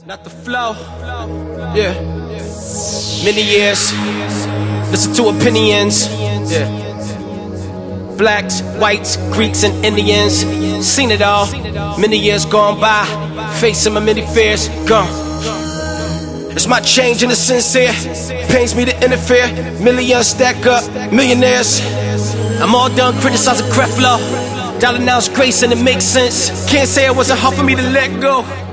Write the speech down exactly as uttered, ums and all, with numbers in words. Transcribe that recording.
Not the flow. Yeah. Many years. Listen to opinions. Yeah. Blacks, whites, Greeks, and Indians. Seen it all. Many years gone by. Facing my many fears. Gone. It's my change and it's sincere. Pains me to interfere. Millions stack up. Millionaires. I'm all done criticizing Creflo. Dollar now's grace and it makes sense. Can't say it wasn't hard for me to let go.